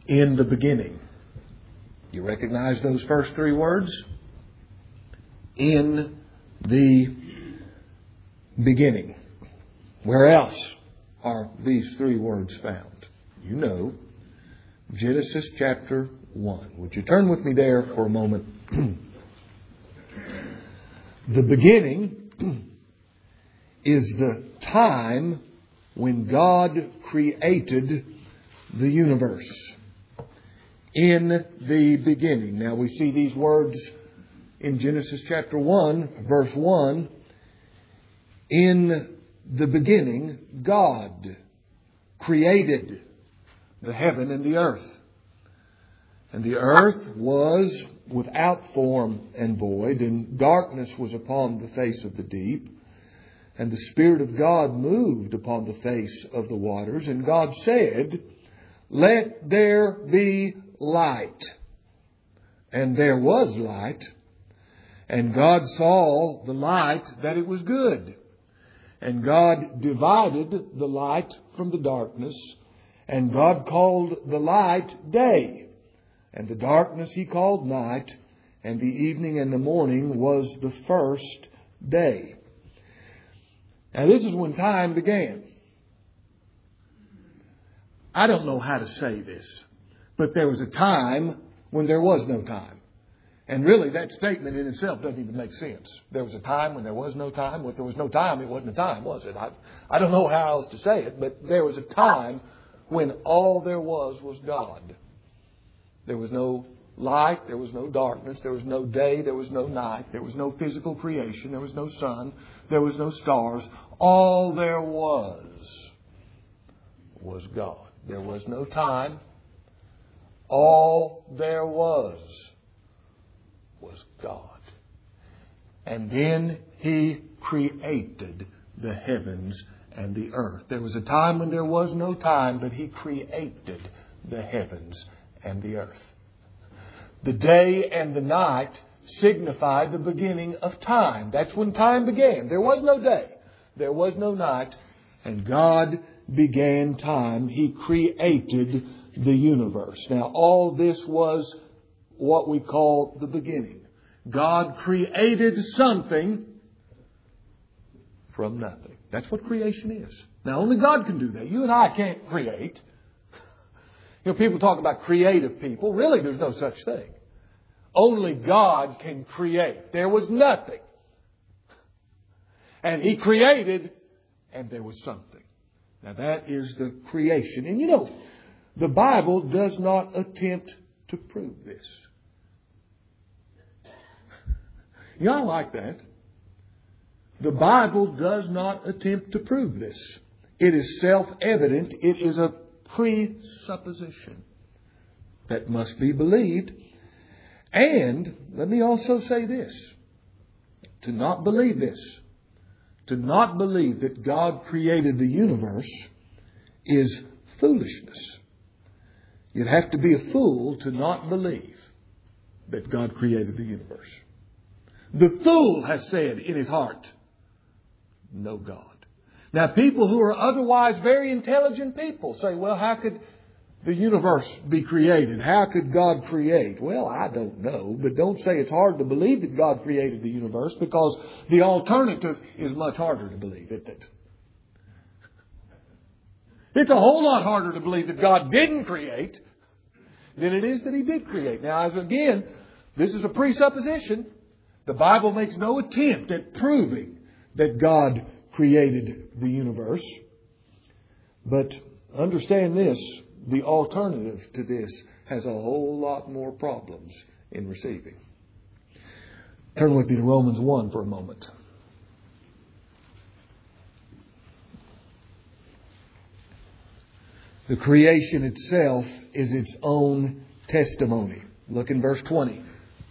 In the beginning. You recognize those first three words? In the beginning. Where else are these three words found? You know, Genesis chapter 1. Would you turn with me there for a moment? The beginning is the time when God created the universe. In the beginning. Now we see these words in Genesis chapter 1, verse 1. In the beginning, God created the heaven and the earth. And the earth was without form and void, and darkness was upon the face of the deep. And the Spirit of God moved upon the face of the waters. And God said, "Let there be light." And there was light. And God saw the light that it was good. And God divided the light from the darkness. And God called the light day. And the darkness He called night. And the evening and the morning was the first day. Now this is when time began. I don't know how to say this, but there was a time when there was no time. And really that statement in itself doesn't even make sense. There was a time when there was no time. When there was no time, it wasn't a time, was it? I don't know how else to say it, but there was a time when all there was God. There was no light, there was no darkness, there was no day, there was no night, there was no physical creation, there was no sun, there was no stars. All there was God. There was no time. All there was God. And then He created the heavens and the earth. There was a time when there was no time, but He created the heavens and the earth. The day and the night signified the beginning of time. That's when time began. There was no day. There was no night. And God began time. He created the universe. Now, all this was what we call the beginning. God created something from nothing. That's what creation is. Now, only God can do that. You and I can't create. You know, people talk about creative people. Really, there's no such thing. Only God can create. There was nothing. And He created, and there was something. Now, that is the creation. And you know, the Bible does not attempt to prove this. You know, I like that. The Bible does not attempt to prove this. It is self-evident. It is a presupposition that must be believed. And let me also say this. To not believe this, to not believe that God created the universe is foolishness. You'd have to be a fool to not believe that God created the universe. The fool has said in his heart, no God. Now, people who are otherwise very intelligent people say, well, how could the universe be created? How could God create? Well, I don't know, but don't say it's hard to believe that God created the universe, because the alternative is much harder to believe, isn't it? It's a whole lot harder to believe that God didn't create than it is that He did create. Now, as again, this is a presupposition. The Bible makes no attempt at proving that God created the universe. But understand this, the alternative to this has a whole lot more problems in receiving. Turn with me to Romans 1 for a moment. The creation itself is its own testimony. Look in verse 20.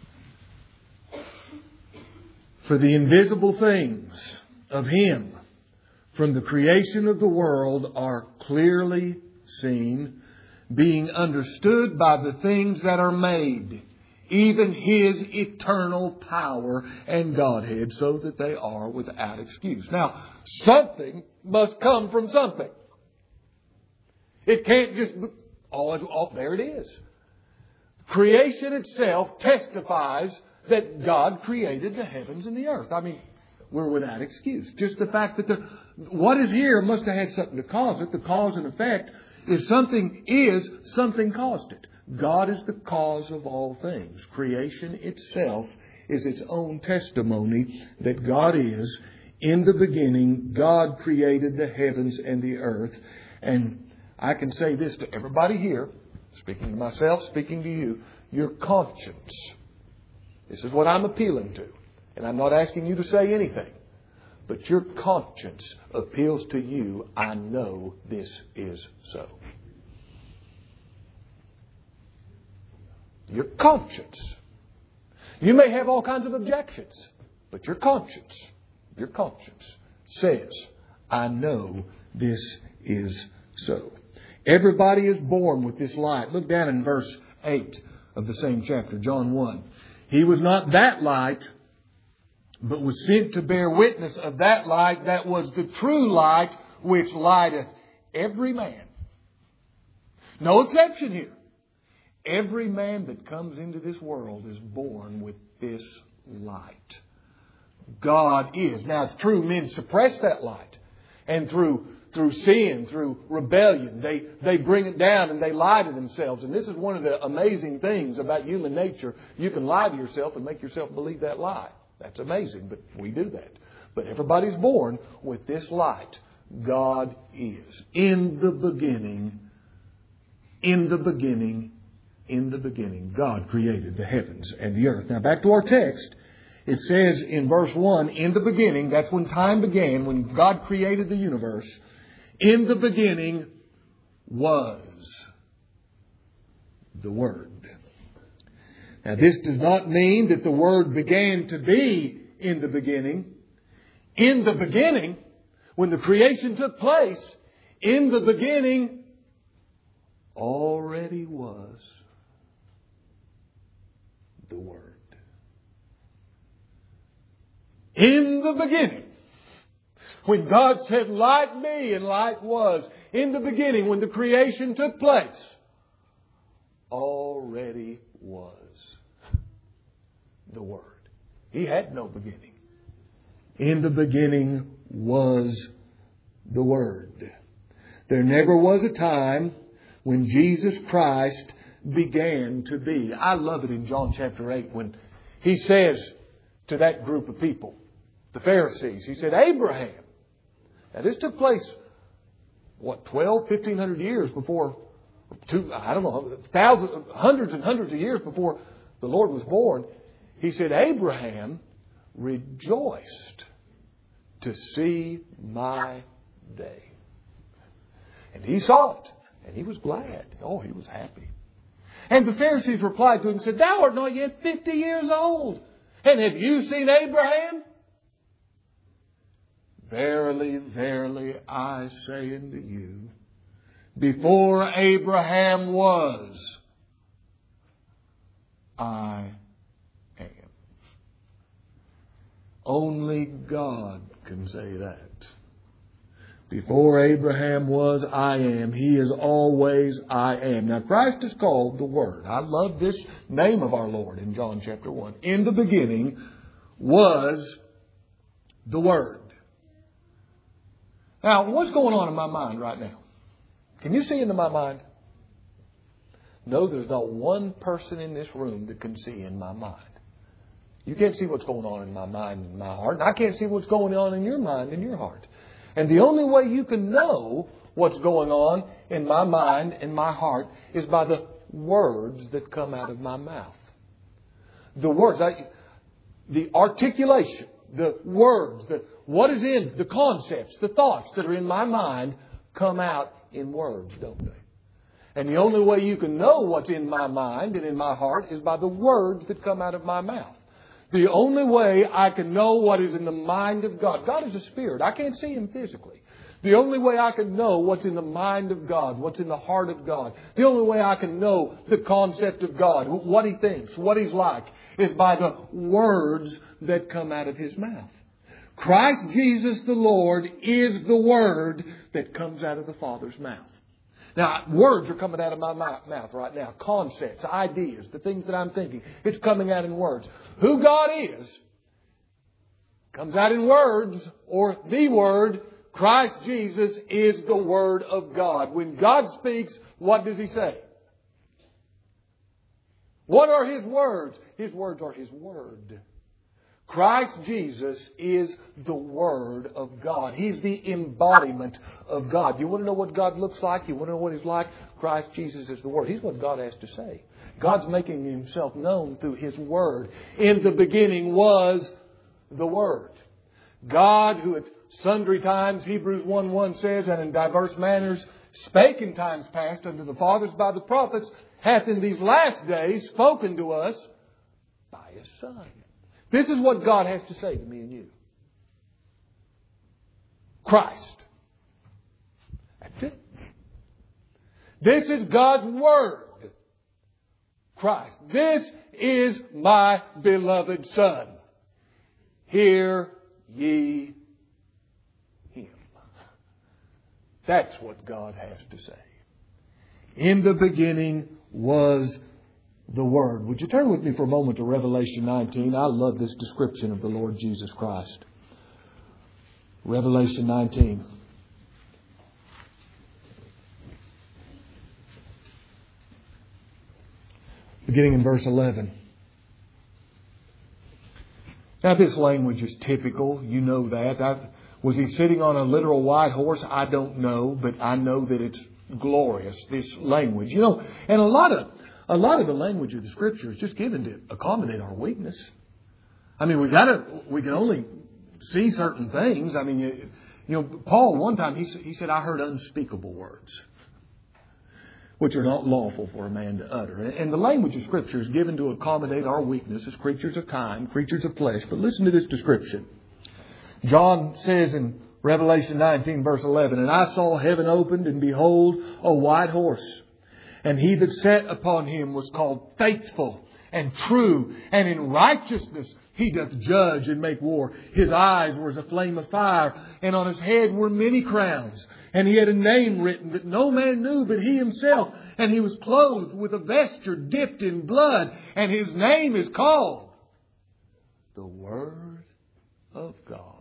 For the invisible things of Him from the creation of the world are clearly seen, being understood by the things that are made, even His eternal power and Godhead, so that they are without excuse. Now, something must come from something. It can't just Oh, there it is. Creation itself testifies that God created the heavens and the earth. I mean, we're without excuse. Just the fact that what is here must have had something to cause it. The cause and effect. If something is, something caused it. God is the cause of all things. Creation itself is its own testimony that God is. In the beginning, God created the heavens and the earth. And I can say this to everybody here, speaking to myself, speaking to you, your conscience. This is what I'm appealing to. And I'm not asking you to say anything. But your conscience appeals to you. I know this is so. Your conscience. You may have all kinds of objections. But your conscience says, I know this is so. Everybody is born with this light. Look down in verse 8 of the same chapter, John 1. He was not that light, but was sent to bear witness of that light that was the true light which lighteth every man. No exception here. Every man that comes into this world is born with this light. God is. Now it's true, men suppress that light. And through sin, through rebellion, they bring it down and they lie to themselves. And this is one of the amazing things about human nature. You can lie to yourself and make yourself believe that lie. That's amazing, but we do that. But everybody's born with this light. God is. In the beginning, God created the heavens and the earth. Now back to our text. It says in verse 1, in the beginning, that's when time began, when God created the universe. In the beginning was the Word. Now this does not mean that the Word began to be in the beginning. In the beginning, when the creation took place, in the beginning already was the Word. In the beginning, when God said, light be, and light was. In the beginning, when the creation took place, already was the Word. He had no beginning. In the beginning was the Word. There never was a time when Jesus Christ began to be. I love it in John chapter 8 when He says to that group of people, the Pharisees, He said, Abraham. Now this took place, 1,500 years before, hundreds and hundreds of years before the Lord was born. He said, Abraham rejoiced to see my day. And he saw it. And he was glad. Oh, he was happy. And the Pharisees replied to him and said, Thou art not yet 50 years old. And have you seen Abraham? Verily, verily, I say unto you, before Abraham was, I am. Only God can say that. Before Abraham was, I am. He is always, I am. Now, Christ is called the Word. I love this name of our Lord in John chapter 1. In the beginning was the Word. Now, what's going on in my mind right now? Can you see into my mind? No, there's not one person in this room that can see in my mind. You can't see what's going on in my mind and my heart. And I can't see what's going on in your mind and your heart. And the only way you can know what's going on in my mind and my heart is by the words that come out of my mouth. The words, the articulation, the words, what is in the concepts, the thoughts that are in my mind come out in words, don't they? And the only way you can know what's in my mind and in my heart is by the words that come out of my mouth. The only way I can know what is in the mind of God. God is a spirit. I can't see Him physically. The only way I can know what's in the mind of God, what's in the heart of God, the only way I can know the concept of God, what He thinks, what He's like, is by the words that come out of His mouth. Christ Jesus the Lord is the Word that comes out of the Father's mouth. Now, words are coming out of my mouth right now. Concepts, ideas, the things that I'm thinking. It's coming out in words. Who God is comes out in words, or the Word. Christ Jesus is the Word of God. When God speaks, what does He say? What are His words? His words are His Word. Christ Jesus is the Word of God. He's the embodiment of God. You want to know what God looks like? You want to know what He's like? Christ Jesus is the Word. He's what God has to say. God's making Himself known through His Word. In the beginning was the Word. God, who at sundry times, Hebrews 1:1 says, and in diverse manners spake in times past unto the fathers by the prophets, hath in these last days spoken to us by His Son. This is what God has to say to me and you. Christ. That's it. This is God's Word. Christ. This is my beloved Son. Hear ye Him. That's what God has to say. In the beginning was the Word. Would you turn with me for a moment to Revelation 19? I love this description of the Lord Jesus Christ. Revelation 19. Beginning in verse 11. Now this language is typical. You know that. Was He sitting on a literal white horse? I don't know. But I know that it's glorious, this language. You know, and a lot of the language of the Scripture is just given to accommodate our weakness. I mean, we can only see certain things. I mean, you know, Paul one time he said, I heard unspeakable words, which are not lawful for a man to utter. And the language of Scripture is given to accommodate our weakness as creatures of time, creatures of flesh. But listen to this description. John says in Revelation 19, verse 11, and I saw heaven opened, and behold, a white horse. And he that sat upon him was called Faithful and True, and in righteousness he doth judge and make war. His eyes were as a flame of fire, and on his head were many crowns. And he had a name written that no man knew but he himself. And he was clothed with a vesture dipped in blood, and his name is called the Word of God.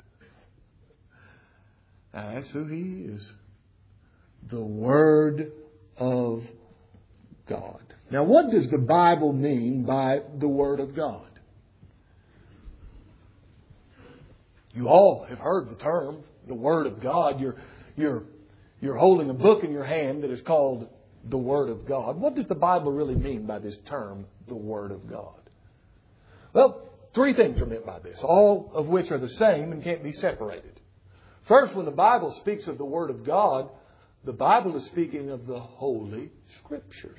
Now, that's who He is. The Word of God. Now, what does the Bible mean by the Word of God? You all have heard the term, the Word of God. You're holding a book in your hand that is called the Word of God. What does the Bible really mean by this term, the Word of God? Well, three things are meant by this, all of which are the same and can't be separated. First, when the Bible speaks of the Word of God, the Bible is speaking of the Holy Scriptures.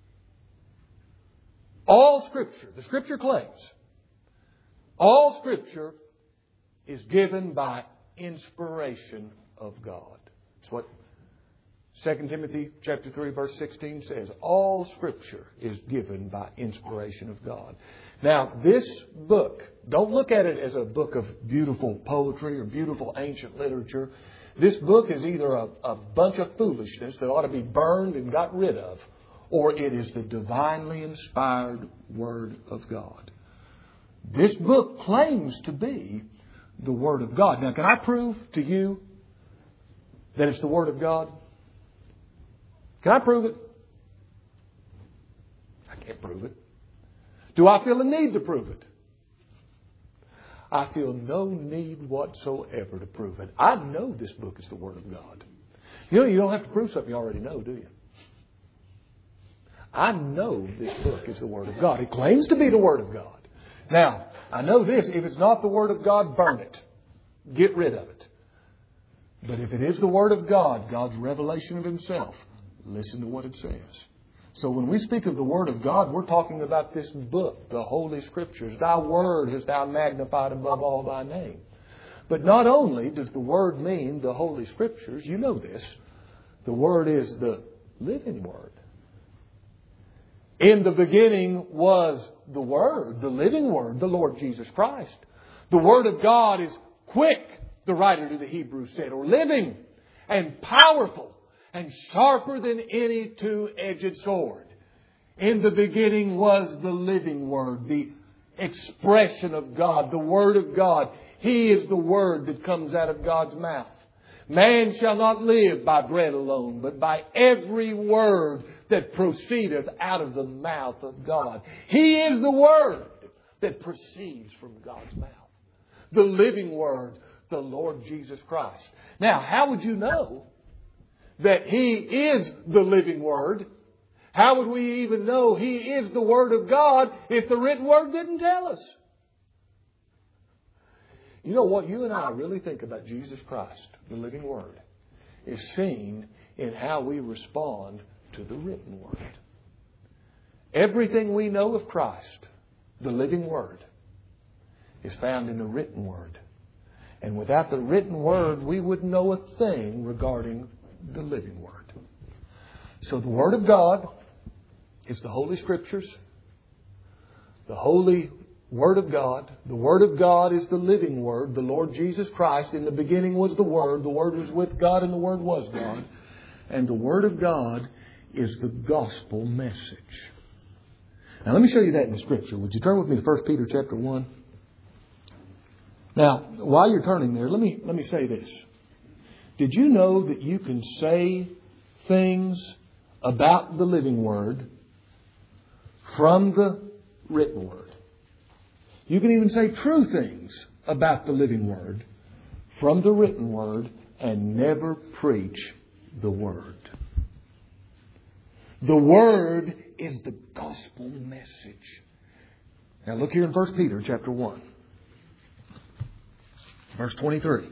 All Scripture, the Scripture claims, all Scripture is given by inspiration of God. That's what 2 Timothy chapter 3 verse 16 says. All Scripture is given by inspiration of God. Now, this book, don't look at it as a book of beautiful poetry or beautiful ancient literature. This book is either a bunch of foolishness that ought to be burned and got rid of, or it is the divinely inspired Word of God. This book claims to be the Word of God. Now, can I prove to you that it's the Word of God? Can I prove it? I can't prove it. Do I feel a need to prove it? I feel no need whatsoever to prove it. I know this book is the Word of God. You know, you don't have to prove something you already know, do you? I know this book is the Word of God. It claims to be the Word of God. Now, I know this. If it's not the Word of God, burn it. Get rid of it. But if it is the Word of God, God's revelation of Himself, listen to what it says. So when we speak of the Word of God, we're talking about this book, the Holy Scriptures. Thy Word hast Thou magnified above all Thy name. But not only does the Word mean the Holy Scriptures, you know this, the Word is the living Word. In the beginning was the Word, the living Word, the Lord Jesus Christ. The Word of God is quick, the writer to the Hebrews said, or living and powerful, and sharper than any two-edged sword. In the beginning was the living Word, the expression of God, the Word of God. He is the Word that comes out of God's mouth. Man shall not live by bread alone, but by every word that proceedeth out of the mouth of God. He is the Word that proceeds from God's mouth. The living Word, the Lord Jesus Christ. Now, how would you know that He is the living Word? How would we even know He is the Word of God if the written Word didn't tell us? You know what you and I really think about Jesus Christ, the living Word, is seen in how we respond to the written Word. Everything we know of Christ, the living Word, is found in the written Word. And without the written Word, we wouldn't know a thing regarding the living Word. So the Word of God is the Holy Scriptures, the Holy Word of God. The Word of God is the living Word, the Lord Jesus Christ. In the beginning was the Word was with God, and the Word was God. And the Word of God is the gospel message. Now let me show you that in the Scripture. Would you turn with me to 1 Peter chapter 1? Now, while you're turning there, let me say this. Did you know that you can say things about the living Word from the written Word? You can even say true things about the living Word from the written Word and never preach the Word. The Word is the gospel message. Now look here in 1 Peter chapter 1. Verse 23.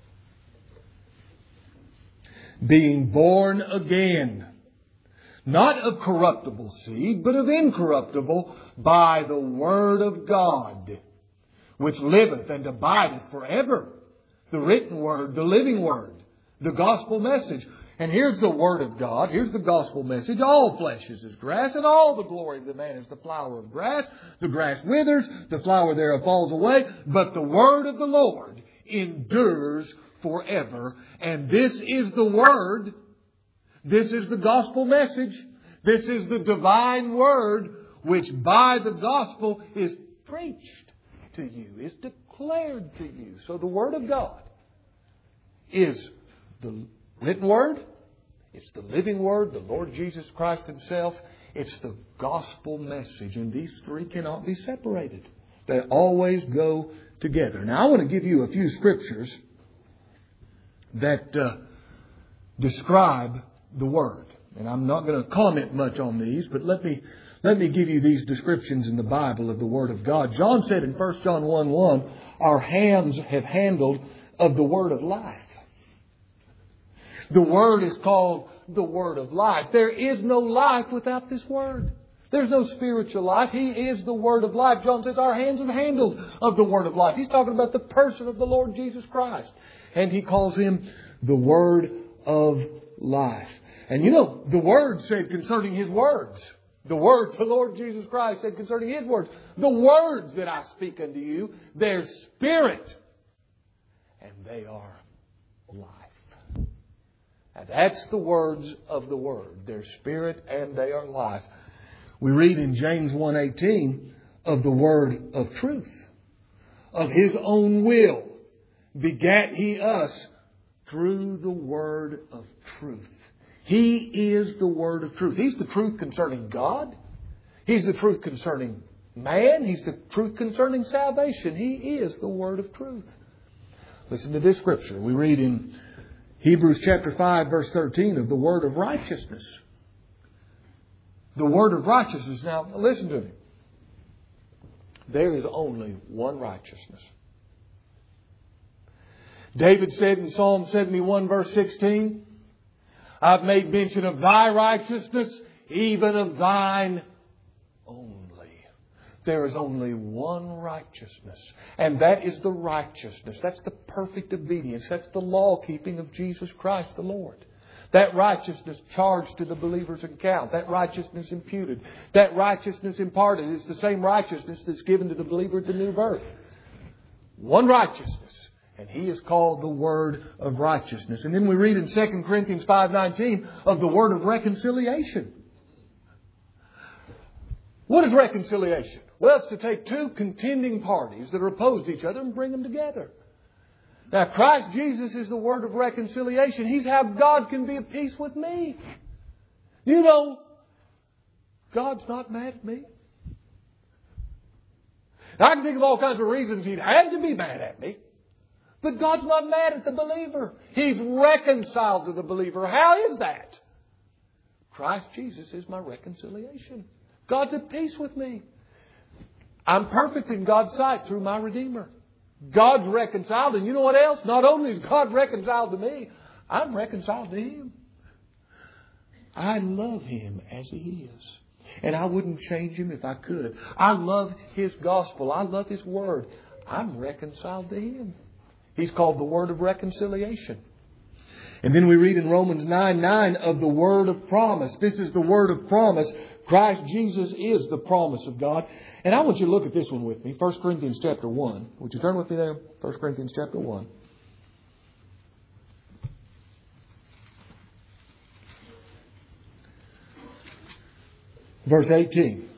Being born again, not of corruptible seed, but of incorruptible, by the Word of God, which liveth and abideth forever. The written Word, the living Word, the gospel message. And here's the Word of God. Here's the gospel message. All flesh is as grass, and all the glory of the man is the flower of grass. The grass withers, the flower thereof falls away, but the Word of the Lord endures forever. And this is the Word. This is the gospel message. This is the divine Word which by the gospel is preached to you, is declared to you. So the Word of God is the written Word. It's the living Word, the Lord Jesus Christ Himself. It's the gospel message. And these three cannot be separated. They always go together. Now I want to give you a few scriptures that describe the Word. And I'm not going to comment much on these, but let me give you these descriptions in the Bible of the Word of God. John said in 1 John 1:1, our hands have handled of the Word of life. The Word is called the Word of life. There is no life without this Word. There's no spiritual life. He is the Word of life. John says our hands have handled of the Word of life. He's talking about the person of the Lord Jesus Christ. And he calls Him the Word of life. And you know, the Word said concerning His words. The words the Lord Jesus Christ said concerning His words. The words that I speak unto you, they're spirit. And they are life. And that's the words of the Word. They're spirit and they are life. We read in James 1:18 of the Word of truth. Of His own will begat He us through the Word of truth. He is the Word of truth. He's the truth concerning God. He's the truth concerning man. He's the truth concerning salvation. He is the Word of truth. Listen to this scripture. We read in Hebrews chapter 5 verse 13 of the Word of righteousness. The Word of righteousness. Now listen to me. There is only one righteousness. David said in Psalm 71 verse 16, I've made mention of Thy righteousness, even of Thine only. There is only one righteousness. And that is the righteousness. That's the perfect obedience. That's the law-keeping of Jesus Christ the Lord. That righteousness charged to the believer's account. That righteousness imputed. That righteousness imparted. It's the same righteousness that's given to the believer at the new birth. One righteousness. And He is called the Word of righteousness. And then we read in 2 Corinthians 5:19 of the Word of reconciliation. What is reconciliation? Well, it's to take two contending parties that are opposed to each other and bring them together. Now, Christ Jesus is the Word of reconciliation. He's how God can be at peace with me. You know, God's not mad at me. Now, I can think of all kinds of reasons He'd had to be mad at me. But God's not mad at the believer. He's reconciled to the believer. How is that? Christ Jesus is my reconciliation. God's at peace with me. I'm perfect in God's sight through my Redeemer. God's reconciled. And you know what else? Not only is God reconciled to me, I'm reconciled to Him. I love Him as He is. And I wouldn't change Him if I could. I love His gospel. I love His Word. I'm reconciled to Him. He's called the Word of reconciliation. And then we read in Romans 9:9 of the Word of promise. This is the Word of promise. Christ Jesus is the promise of God. And I want you to look at this one with me. 1 Corinthians chapter 1. Would you turn with me there? 1 Corinthians chapter 1. Verse 18.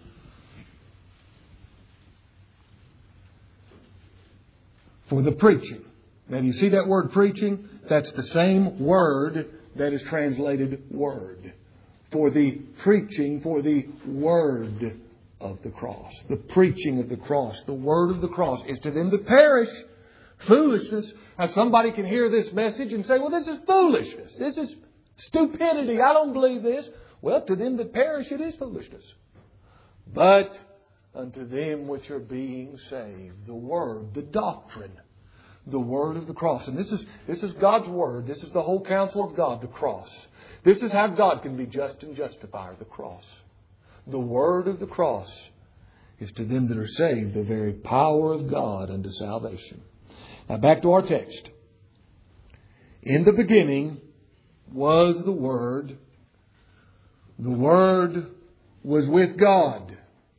For the preaching. Now, do you see that word preaching? That's the same word that is translated word. For the preaching, for the word of the cross. The preaching of the cross. The word of the cross is to them that perish foolishness. Now, somebody can hear this message and say, well, this is foolishness. This is stupidity. I don't believe this. Well, to them that perish, it is foolishness. But unto them which are being saved, the word, the doctrine, the word of the cross. And this is God's word. This is the whole counsel of God, the cross. This is how God can be just and justifier, the cross. The word of the cross is to them that are saved the very power of God unto salvation. Now back to our text. In the beginning was the Word. The Word was with God.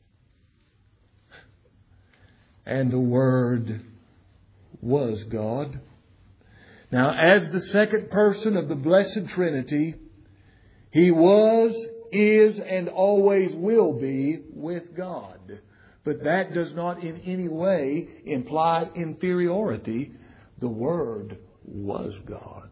And the Word was God. Now, as the second person of the Blessed Trinity, He was, is, and always will be with God. But that does not in any way imply inferiority. The Word was God.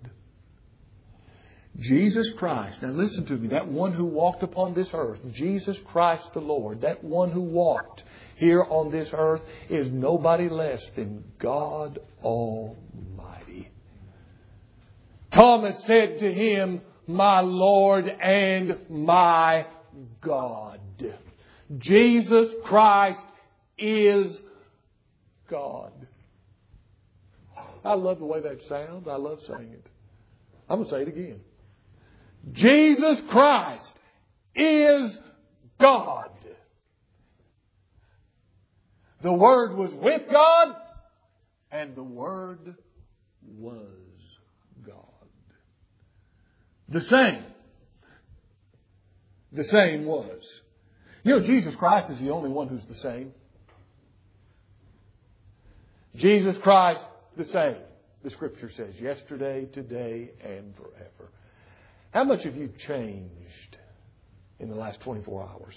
Jesus Christ, now listen to me, that one who walked upon this earth, Jesus Christ the Lord, that one who walked here on this earth is nobody less than God Almighty. Thomas said to Him, my Lord and my God. Jesus Christ is God. I love the way that sounds. I love saying it. I'm going to say it again. Jesus Christ is God. The Word was with God, and the Word was God. The same. The same was. You know, Jesus Christ is the only one who's the same. Jesus Christ, the same. The Scripture says, yesterday, today, and forever. How much have you changed in the last 24 hours?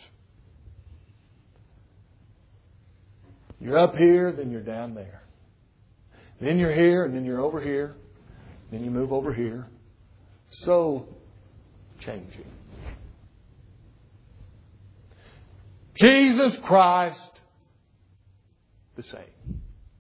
You're up here, then you're down there. Then you're here, and then you're over here. Then you move over here. So changing. Jesus Christ, the same.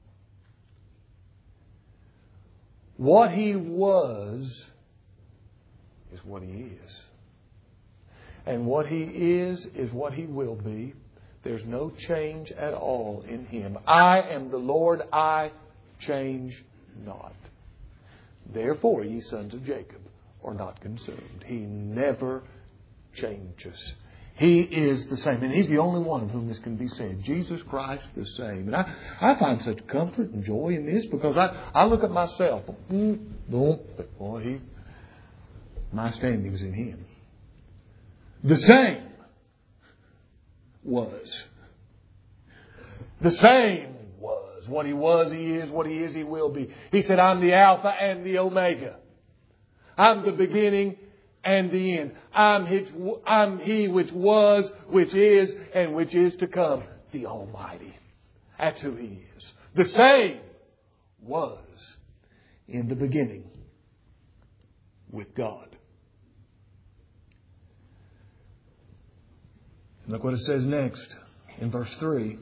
What He was is what He is. And what He is what He will be. There's no change at all in Him. I am the Lord, I change not. Therefore, ye sons of Jacob are not consumed. He never changes. He is the same. And He's the only one of whom this can be said. Jesus Christ the same. And I find such comfort and joy in this because I look at myself. But boy, my standing's in Him. The same was. The same was. was. What He was, He is. What He is, He will be. He said, I'm the Alpha and the Omega. I'm the beginning and the end. I'm He which was, which is, and which is to come. The Almighty. That's who He is. The same was in the beginning with God. And look what it says next in verse 3.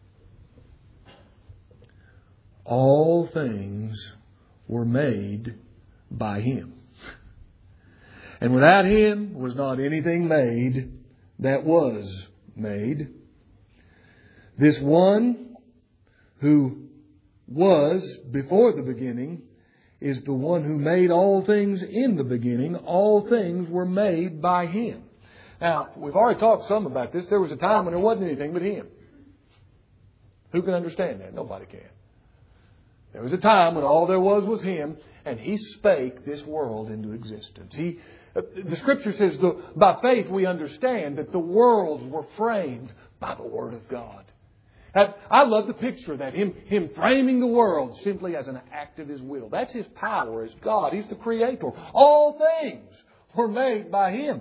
All things were made by Him. And without Him was not anything made that was made. This one who was before the beginning is the one who made all things in the beginning. All things were made by Him. Now, we've already talked some about this. There was a time when there wasn't anything but Him. Who can understand that? Nobody can. There was a time when all there was Him, and He spake this world into existence. The Scripture says, by faith we understand that the worlds were framed by the Word of God. I love the picture of that. Him framing the world simply as an act of His will. That's His power as God. He's the Creator. All things were made by Him.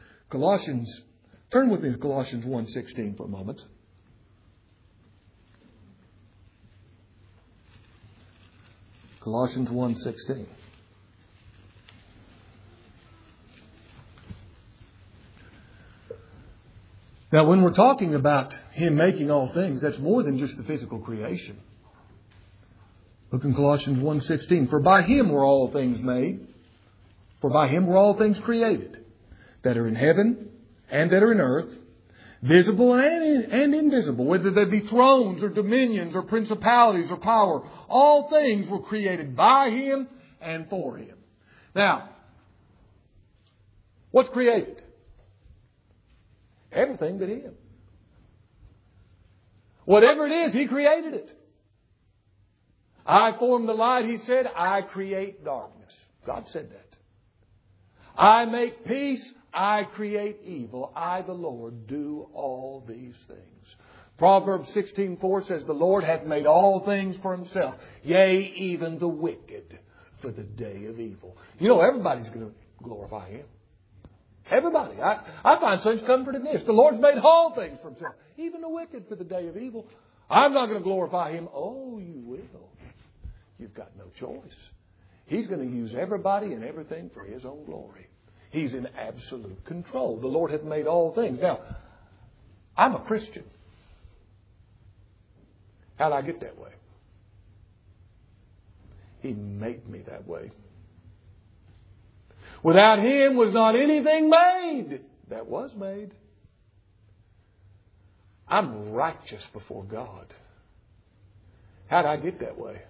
Turn with me to Colossians 1:16 for a moment. Colossians 1:16. Now, when we're talking about Him making all things, that's more than just the physical creation. Look in Colossians 1:16. For by Him were all things made. For by Him were all things created, that are in heaven and that are in earth, visible and invisible, whether they be thrones or dominions or principalities or power. All things were created by Him and for Him. Now, what's created? Everything but Him. Whatever it is, He created it. I form the light, He said. I create darkness. God said that. I make peace. I create evil. I, the Lord, do all these things. Proverbs 16:4 says, the Lord hath made all things for Himself. Yea, even the wicked for the day of evil. You know, everybody's going to glorify Him. Everybody. I find such comfort in this. The Lord's made all things for Himself. Even the wicked for the day of evil. I'm not going to glorify Him. Oh, you will. You've got no choice. He's going to use everybody and everything for His own glory. He's in absolute control. The Lord hath made all things. Now, I'm a Christian. How did I get that way? He made me that way. Without Him was not anything made that was made. I'm righteous before God. How did I get that way?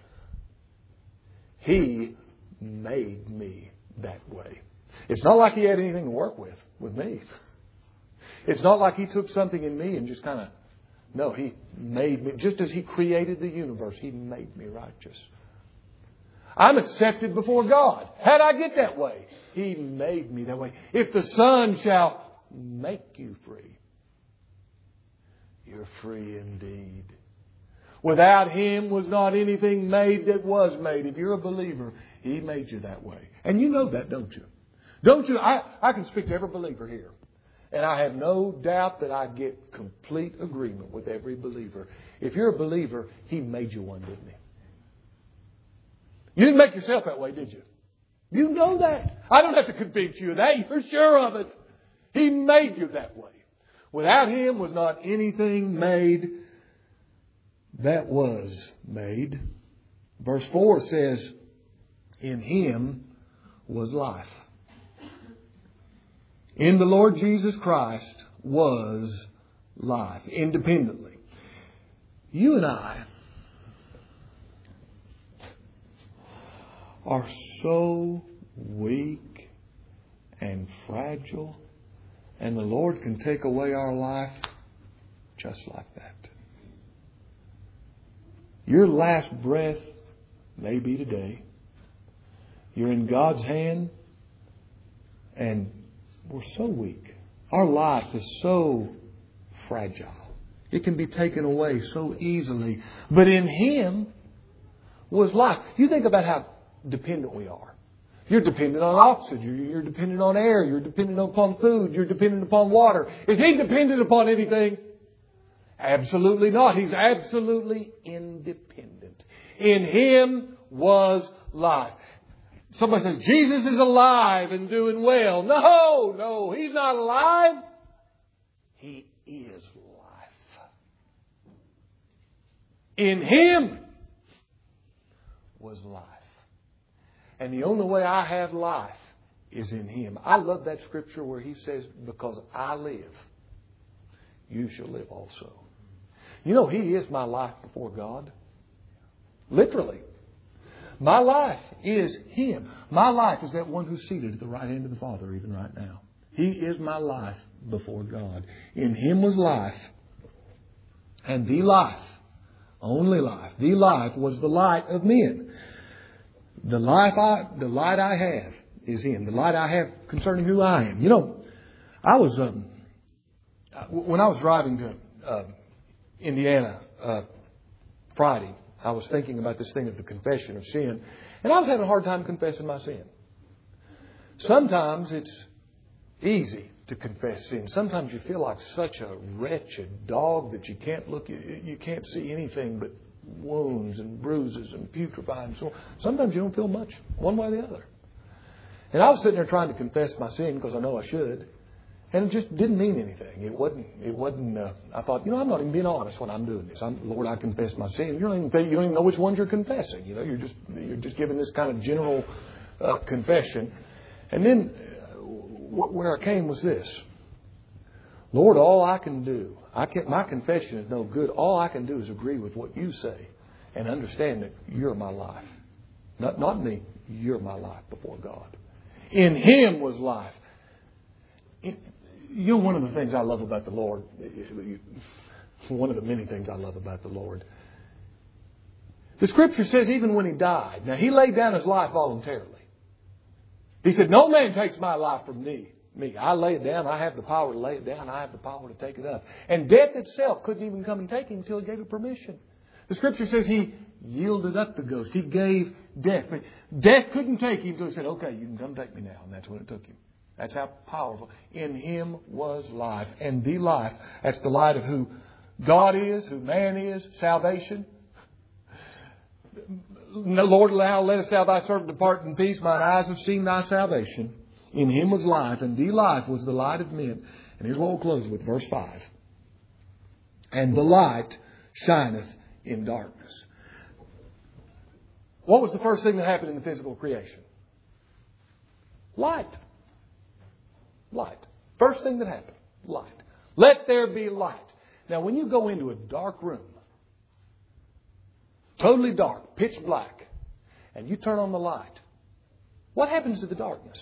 He made me that way. It's not like He had anything to work with me. It's not like He took something in me and just kind of... No, He made me. Just as He created the universe, He made me righteous. I'm accepted before God. How did I get that way? He made me that way. If the Son shall make you free, you're free indeed. Without Him was not anything made that was made. If you're a believer, He made you that way. And you know that, don't you? Don't you? I can speak to every believer here. And I have no doubt that I get complete agreement with every believer. If you're a believer, He made you one, didn't He? You didn't make yourself that way, did you? You know that. I don't have to convince you of that. You're sure of it. He made you that way. Without Him was not anything made that was made. Verse 4 says, in Him was life. In the Lord Jesus Christ was life, independently. You and I are so weak and fragile, and the Lord can take away our life just like that. Your last breath may be today. You're in God's hand, and we're so weak. Our life is so fragile. It can be taken away so easily. But in Him was life. You think about how dependent we are. You're dependent on oxygen. You're dependent on air. You're dependent upon food. You're dependent upon water. Is He dependent upon anything? Absolutely not. He's absolutely independent. In Him was life. Somebody says, Jesus is alive and doing well. No, He's not alive. He is life. In Him was life. And the only way I have life is in Him. I love that scripture where He says, because I live, you shall live also. You know, He is my life before God. Literally. My life is Him. My life is that one who's seated at the right hand of the Father even right now. He is my life before God. In Him was life. And the life, only life, the life was the light of men. The light I have is Him. The light I have concerning who I am. You know, I was, when I was driving to Indiana Friday, I was thinking about this thing of the confession of sin. And I was having a hard time confessing my sin. Sometimes it's easy to confess sin. Sometimes you feel like such a wretched dog that you can't see anything but wounds and bruises and putrefying. So sometimes you don't feel much one way or the other. And I was sitting there trying to confess my sin because I know I should. And it just didn't mean anything. It wasn't, I thought, I'm not even being honest when I'm doing this. Lord, I confess my sin. You don't even know which ones you're confessing. You're just giving this kind of general confession. And then where I came was this. Lord, all I can do, my confession is no good. All I can do is agree with what You say and understand that You're my life. Not me. You're my life before God. In Him was life. One of the things I love about the Lord, one of the many things I love about the Lord, the Scripture says even when He died, now He laid down His life voluntarily. He said, no man takes my life from me. I lay it down. I have the power to lay it down. I have the power to take it up. And death itself couldn't even come and take Him until He gave it permission. The Scripture says He yielded up the ghost. He gave death. But death couldn't take Him until He said, okay, you can come take me now. And that's when it took Him. That's how powerful. In Him was life. And the life, that's the light of who God is, who man is, salvation. Lord, let us have Thy servant depart in peace. Mine eyes have seen Thy salvation. In Him was life, and the life was the light of men. And here's what we'll close with, verse 5. And the light shineth in darkness. What was the first thing that happened in the physical creation? Light. Light. First thing that happened. Light. Let there be light. Now, when you go into a dark room, totally dark, pitch black, and you turn on the light, what happens to the darkness?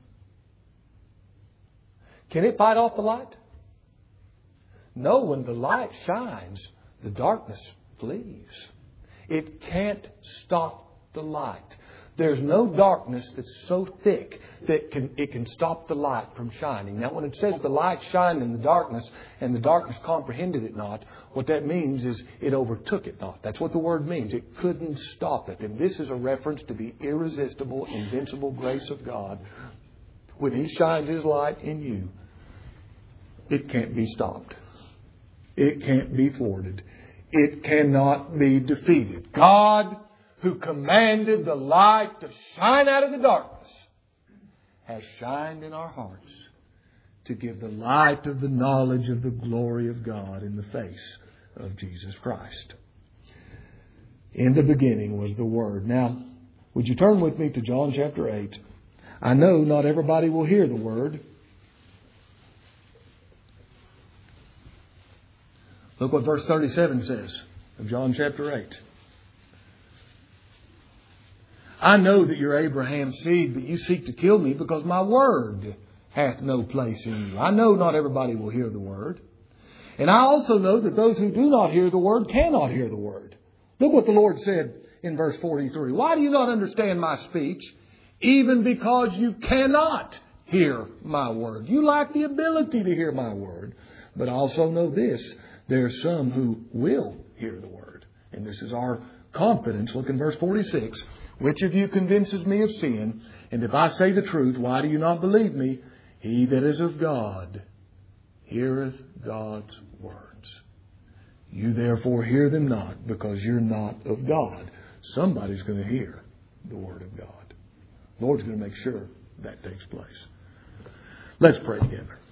Can it fight off the light? No, when the light shines, the darkness flees. It can't stop the light. There's no darkness that's so thick that it can stop the light from shining. Now, when it says the light shined in the darkness and the darkness comprehended it not, what that means is it overtook it not. That's what the word means. It couldn't stop it. And this is a reference to the irresistible, invincible grace of God. When He shines His light in you, it can't be stopped. It can't be thwarted. It cannot be defeated. God, who commanded the light to shine out of the darkness, has shined in our hearts to give the light of the knowledge of the glory of God in the face of Jesus Christ. In the beginning was the Word. Now, would you turn with me to John chapter 8? I know not everybody will hear the Word. Look what verse 37 says of John chapter 8. I know that you're Abraham's seed, but you seek to kill me because my word hath no place in you. I know not everybody will hear the word. And I also know that those who do not hear the word cannot hear the word. Look what the Lord said in verse 43. Why do you not understand my speech? Even because you cannot hear my word. You lack the ability to hear my word. But I also know this, There are some who will hear the Word. And this is our confidence. Look in verse 46. Which of you convinces me of sin? And if I say the truth, why do you not believe me? He that is of God heareth God's words. You therefore hear them not, because you're not of God. Somebody's going to hear the Word of God. The Lord's going to make sure that takes place. Let's pray together.